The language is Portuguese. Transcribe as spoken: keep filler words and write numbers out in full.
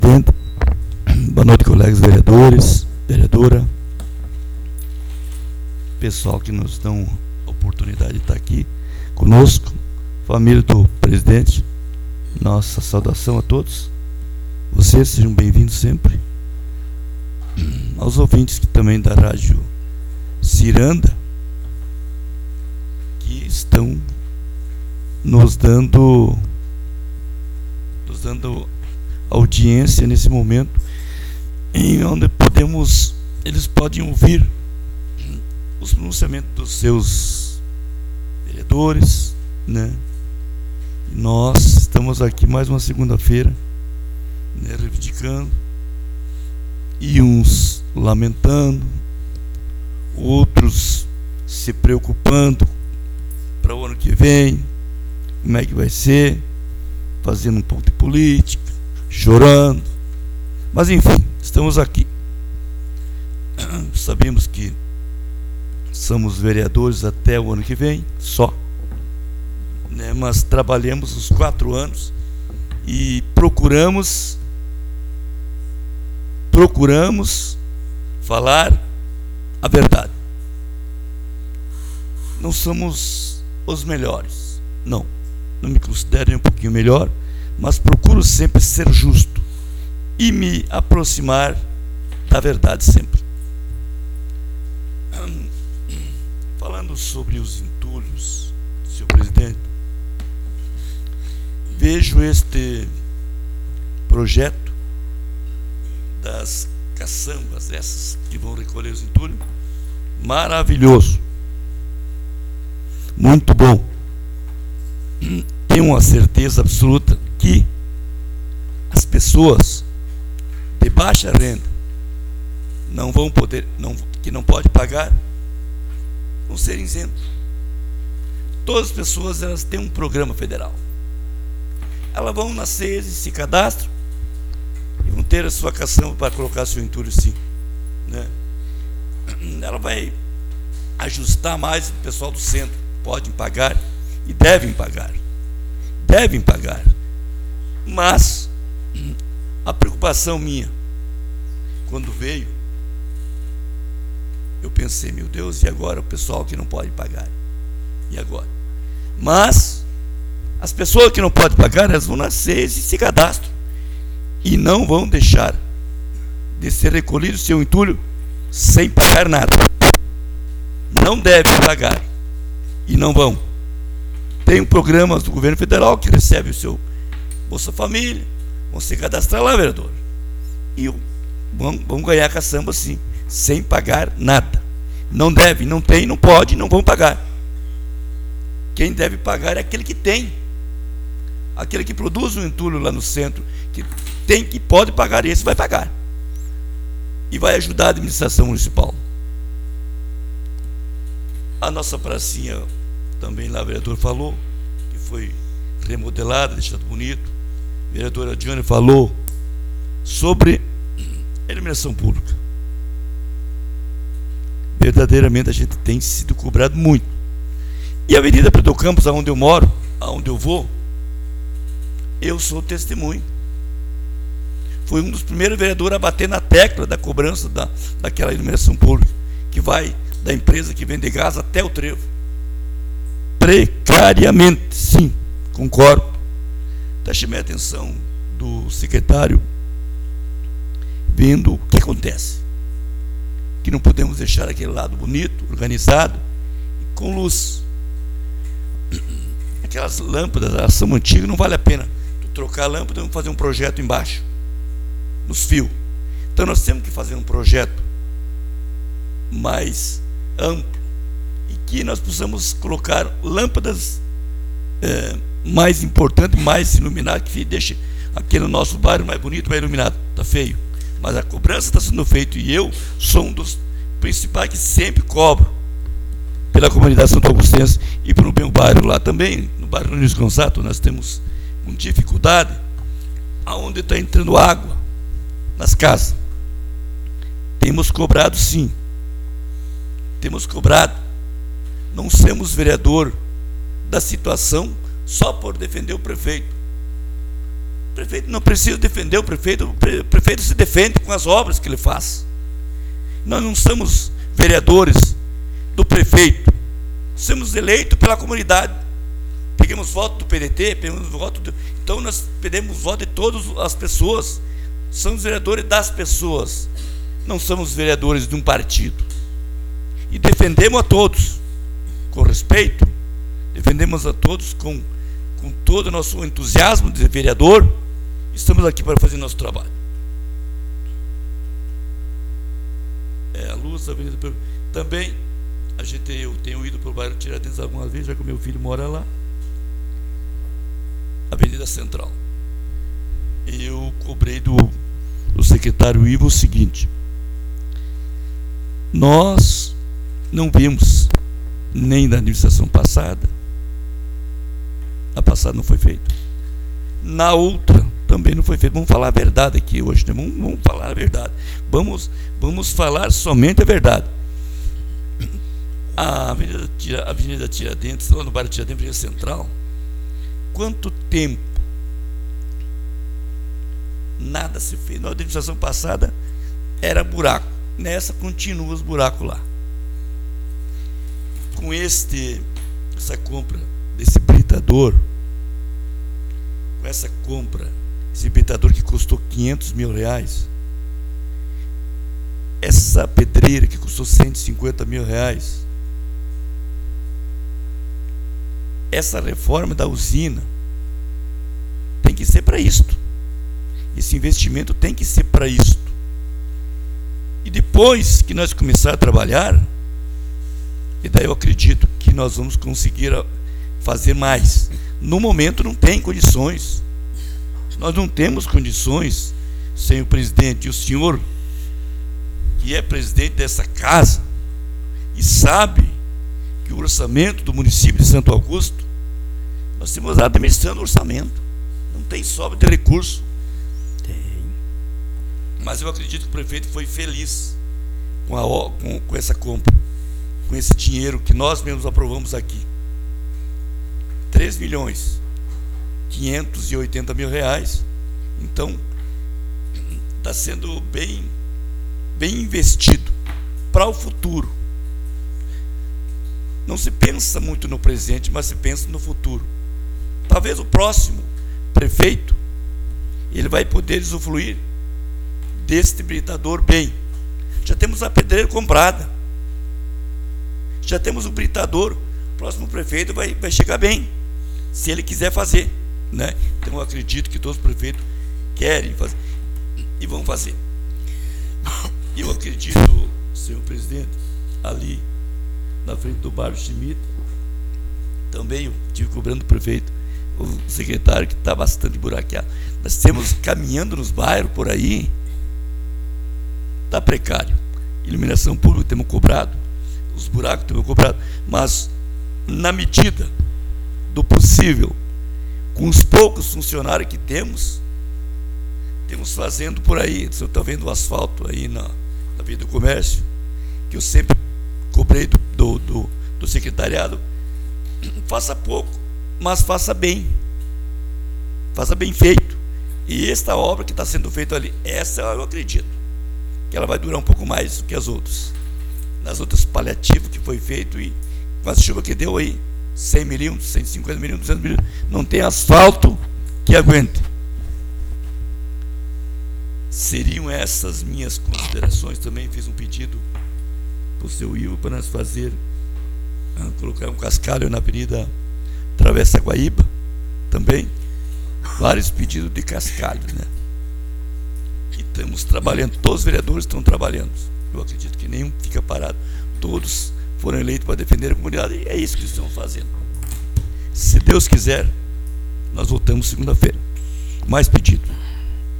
presidente. Boa noite, colegas vereadores, vereadora, pessoal que nos dão a oportunidade de estar aqui conosco, família do presidente, nossa saudação a todos. Vocês sejam bem-vindos sempre. Aos ouvintes que também da Rádio Ciranda, que estão nos dando nos dando audiência nesse momento, em onde podemos, eles podem ouvir os pronunciamentos dos seus vereadores, né? E nós estamos aqui mais uma segunda-feira, né, reivindicando, e uns lamentando, outros se preocupando para o ano que vem, como é que vai ser, fazendo um pouco de política, chorando, mas enfim, estamos aqui. Sabemos que somos vereadores até o ano que vem, só, né? Mas trabalhamos os quatro anos e procuramos, procuramos falar a verdade. Não somos os melhores, não, não me considero um pouquinho melhor, mas procuro sempre ser justo e me aproximar da verdade sempre. Falando sobre os entulhos, senhor presidente, vejo este projeto das caçambas, essas que vão recolher os entulhos, maravilhoso, muito bom. Tenho uma certeza absoluta que as pessoas de baixa renda não vão poder, não, que não pode pagar, vão ser isentos. Todas as pessoas, elas têm um programa federal. Elas vão na SESI, se cadastram e vão ter a sua caçamba para colocar seu entulho, sim, né? Ela vai ajustar mais, o pessoal do centro podem pagar e devem pagar. Devem pagar. Mas a preocupação minha, quando veio, eu pensei, meu Deus, e agora o pessoal que não pode pagar? E agora? Mas as pessoas que não podem pagar, elas vão nascer e se cadastram e não vão deixar de ser recolhido seu entulho sem pagar nada. Não devem pagar e não vão. Tem programas do governo federal que recebe o seu Bolsa Família, vão se cadastrar lá, vereador, e vão, vão ganhar caçamba, sim, sem pagar nada. Não deve, não tem, não pode, não vão pagar. Quem deve pagar é aquele que tem, aquele que produz um entulho lá no centro, que tem, que pode pagar, esse vai pagar e vai ajudar a administração municipal. A nossa pracinha também lá, o vereador falou que foi remodelada, deixada bonito. A vereadora Diane falou sobre a iluminação pública. Verdadeiramente a gente tem sido cobrado muito. E a Avenida Preto Campos, aonde eu moro, aonde eu vou, eu sou testemunho. Fui um dos primeiros vereadores a bater na tecla da cobrança da, daquela iluminação pública, que vai da empresa que vende gás até o trevo. Precariamente, sim, concordo. Até chamei a atenção do secretário, vendo o que acontece, que não podemos deixar aquele lado bonito, organizado e com luz. Aquelas lâmpadas, elas são antigas, não vale a pena tu trocar a lâmpada, vamos fazer um projeto embaixo, nos fios. Então nós temos que fazer um projeto mais amplo, que nós possamos colocar lâmpadas é, mais importantes, mais iluminadas, que deixe aquele nosso bairro mais bonito, mais iluminado. Está feio, mas a cobrança está sendo feita e eu sou um dos principais que sempre cobro pela comunidade Santo Agostense e pelo meu bairro lá também, no bairro Nunes Gonçato. Nós temos uma dificuldade aonde está entrando água nas casas. Temos cobrado, sim, temos cobrado. Não somos vereador da situação só por defender o prefeito. O prefeito não precisa defender o prefeito, o prefeito se defende com as obras que ele faz. Nós não somos vereadores do prefeito, somos eleitos pela comunidade. Pegamos voto do P D T, pegamos voto do... Então nós pedimos voto de todas as pessoas. Somos vereadores das pessoas, não somos vereadores de um partido. E defendemos a todos com respeito, defendemos a todos com, com todo o nosso entusiasmo de vereador. Estamos aqui para fazer nosso trabalho. É, a luz da Avenida também, a gente, eu tenho ido para o bairro Tiradentes algumas vezes, já que o meu filho mora lá. Avenida Central. Eu cobrei do, do secretário Ivo o seguinte: nós não vimos nem na administração passada, a passada não foi feita, na outra também não foi feito. Vamos falar a verdade aqui hoje, né? vamos, vamos falar a verdade, vamos, vamos falar somente a verdade. A Avenida, a Avenida Tiradentes, lá no bairro Tiradentes, Avenida Central, quanto tempo nada se fez? Na administração passada era buraco, nessa continua os buracos lá. Com este, essa compra desse britador, com essa compra, esse britador que custou quinhentos mil reais, essa pedreira que custou cento e cinquenta mil reais, essa reforma da usina tem que ser para isto. Esse investimento tem que ser para isto. E depois que nós começar a trabalhar, e daí eu acredito que nós vamos conseguir fazer mais. No momento não tem condições. Nós não temos condições sem o presidente. E o senhor, que é presidente dessa casa, e sabe que o orçamento do município de Santo Augusto, nós temos administrando o orçamento. Não tem sobra de recurso. Tem. Mas eu acredito que o prefeito foi feliz com, a, com, com essa compra, com esse dinheiro que nós mesmos aprovamos aqui. três milhões quinhentos e oitenta mil reais. Então, está sendo bem, bem investido para o futuro. Não se pensa muito no presente, mas se pensa no futuro. Talvez o próximo prefeito, ele vai poder usufruir deste britador bem. Já temos a pedreira comprada, já temos o britador. O próximo prefeito vai, vai chegar bem, se ele quiser fazer, né? Então eu acredito que todos os prefeitos querem fazer e vão fazer. Eu acredito, senhor presidente, ali na frente do bairro Schmidt, também eu estive cobrando o prefeito, o secretário, que está bastante buraqueado. Nós temos caminhando nos bairros por aí, está precário. Iluminação pública temos cobrado, os buracos temos cobrado, mas na medida do possível, com os poucos funcionários que temos, temos fazendo por aí. Você está vendo o asfalto aí na, na Via do Comércio, que eu sempre cobrei do, do, do, do secretariado. Faça pouco, mas faça bem, faça bem feito. E esta obra que está sendo feita ali, essa eu acredito que ela vai durar um pouco mais do que as outras. Nas outras paliativos que foi feito, e com a chuva que deu aí, cem milímetros, cento e cinquenta milímetros, duzentos milímetros, não tem asfalto que aguente. Seriam essas minhas considerações. Também fiz um pedido para o seu Ivo para nós fazer, colocar um cascalho na Avenida Travessa Guaíba, também vários pedidos de cascalho, né? E estamos trabalhando, todos os vereadores estão trabalhando. Eu acredito que nenhum fica parado, todos foram eleitos para defender a comunidade, e é isso que estão fazendo. Se Deus quiser, nós voltamos segunda-feira. Mais pedido.